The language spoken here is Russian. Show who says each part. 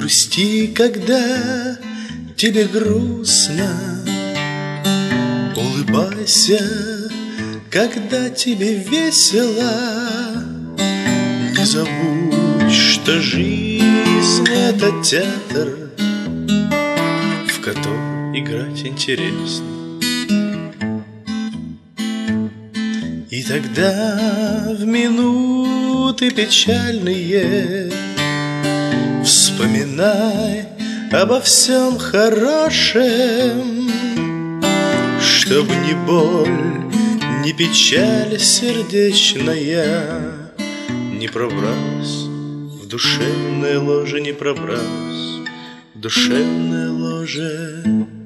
Speaker 1: грусти, когда тебе грустно, улыбайся, когда тебе весело. Не забудь, что жизнь — это театр, в котором играть интересно. И тогда в минуты печальные вспоминай обо всем хорошем, чтобы ни боль, ни печаль сердечная не пробралась в душевное ложе, не пробралась в душевное ложе.